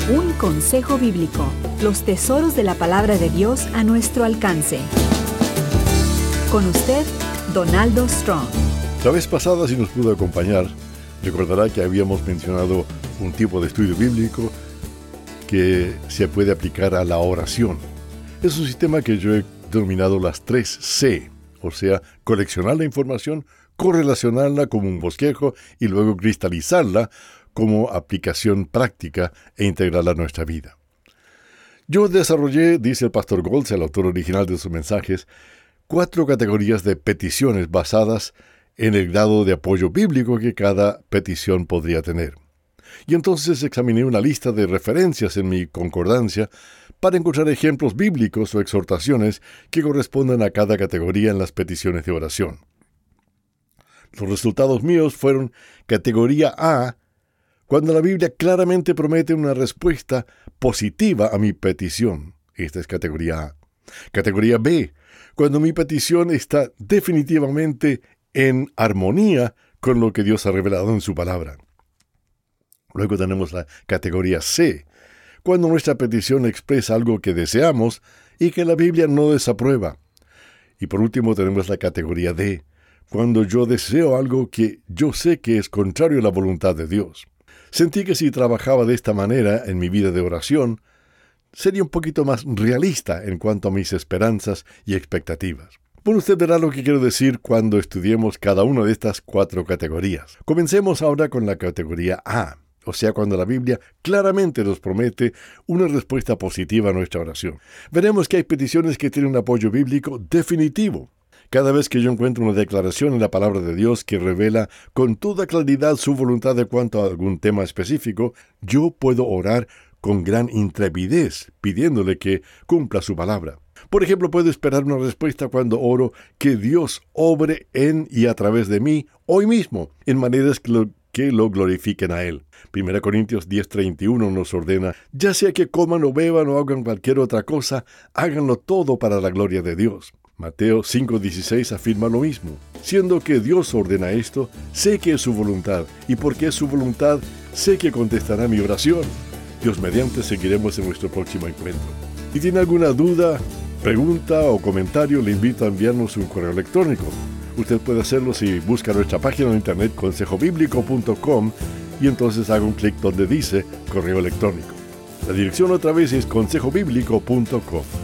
Un consejo bíblico. Los tesoros de la palabra de Dios a nuestro alcance. Con usted, Donaldo Strong. La vez pasada, si nos pudo acompañar, recordará que habíamos mencionado un tipo de estudio bíblico que se puede aplicar a la oración. Es un sistema que yo he denominado las 3 C, o sea, coleccionar la información, correlacionarla como un bosquejo y luego cristalizarla como aplicación práctica e integrarla a nuestra vida. Yo desarrollé, dice el pastor Goltz, el autor original de sus mensajes, 4 categorías de peticiones basadas en el grado de apoyo bíblico que cada petición podría tener. Y entonces examiné una lista de referencias en mi concordancia para encontrar ejemplos bíblicos o exhortaciones que correspondan a cada categoría en las peticiones de oración. Los resultados míos fueron categoría A, cuando la Biblia claramente promete una respuesta positiva a mi petición. Esta es categoría A. Categoría B, cuando mi petición está definitivamente en armonía con lo que Dios ha revelado en su palabra. Luego tenemos la categoría C, cuando nuestra petición expresa algo que deseamos y que la Biblia no desaprueba. Y por último tenemos la categoría D, cuando yo deseo algo que yo sé que es contrario a la voluntad de Dios. Sentí que si trabajaba de esta manera en mi vida de oración, sería un poquito más realista en cuanto a mis esperanzas y expectativas. Bueno, usted verá lo que quiero decir cuando estudiemos cada una de estas 4 categorías. Comencemos ahora con la categoría A, o sea, cuando la Biblia claramente nos promete una respuesta positiva a nuestra oración. Veremos que hay peticiones que tienen un apoyo bíblico definitivo. Cada vez que yo encuentro una declaración en la palabra de Dios que revela con toda claridad su voluntad de cuanto a algún tema específico, yo puedo orar con gran intrepidez, pidiéndole que cumpla su palabra. Por ejemplo, puedo esperar una respuesta cuando oro que Dios obre en y a través de mí hoy mismo, en maneras que lo glorifiquen a Él. 1 Corintios 10:31 nos ordena, ya sea que coman o beban o hagan cualquier otra cosa, háganlo todo para la gloria de Dios. Mateo 5:16 afirma lo mismo. Siendo que Dios ordena esto, sé que es su voluntad, y porque es su voluntad, sé que contestará mi oración. Dios mediante, seguiremos en nuestro próximo encuentro. Si tiene alguna duda, pregunta o comentario, le invito a enviarnos un correo electrónico. Usted puede hacerlo si busca nuestra página de internet consejobiblico.com y entonces haga un clic donde dice correo electrónico. La dirección otra vez es consejobiblico.com.